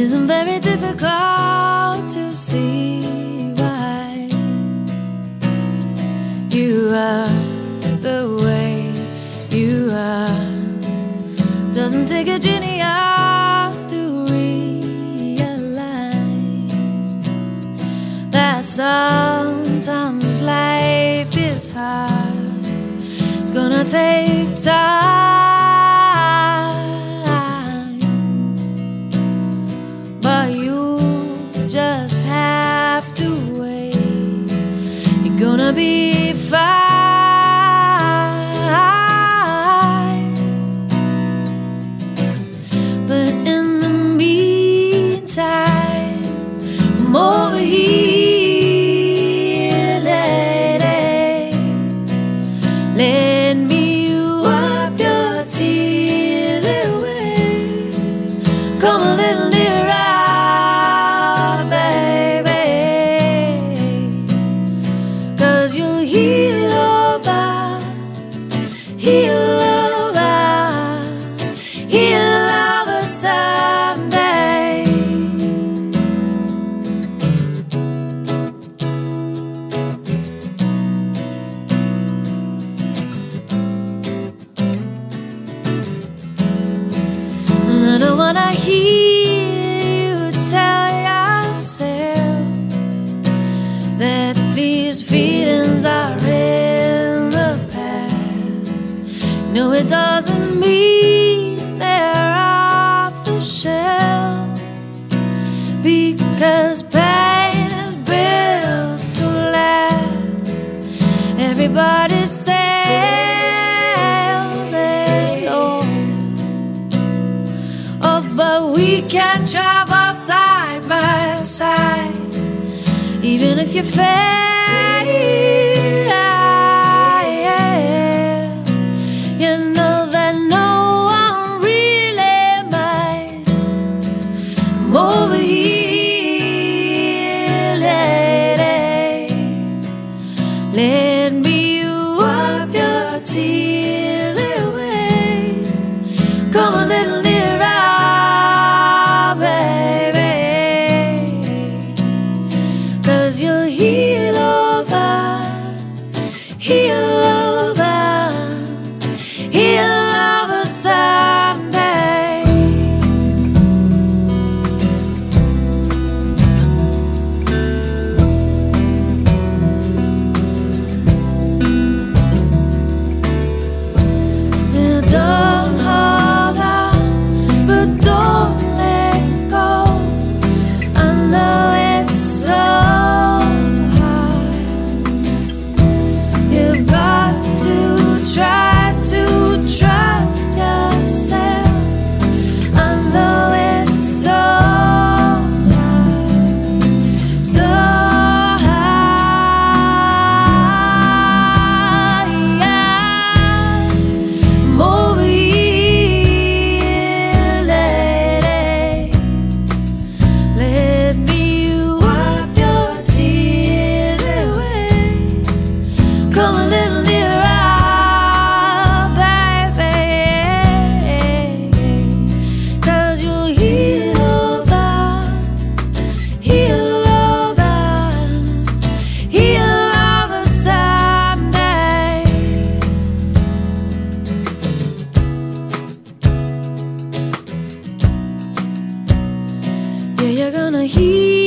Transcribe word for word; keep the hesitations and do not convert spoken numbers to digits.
isn't very difficult to see why you are the way you are. Doesn't take a genius to realize that sometimes life is hard. It's gonna take time, but you just have to wait. You're gonna be fine. But in the meantime, I'm over here, lady. Let me wipe your tears away. Come a little nearer, baby, 'cause you'll heal over, heal over, heal over someday. I don't wanna hear you tell yourself that these feelings are in the past. No, it doesn't mean they're off the shelf, because pain is built to last. Everybody sails alone. Oh, but we can travel side by side, even if you fail. You know that no one really minds. I'm over here, lady. Let me wipe your tears away. Come a little nearer, baby, 'cause you'll heal over, heal over, heal over someday. Now don't hold on, but don't let go. I know it's so hard. You've got to try to trust yourself. I know it's so hard, so hard. Yeah. I'm over here, lady. Let me wipe your tears away. Come a little nearer, baby, 'cause you'll heal over, heal over, heal over someday. Yeah, you're gonna heal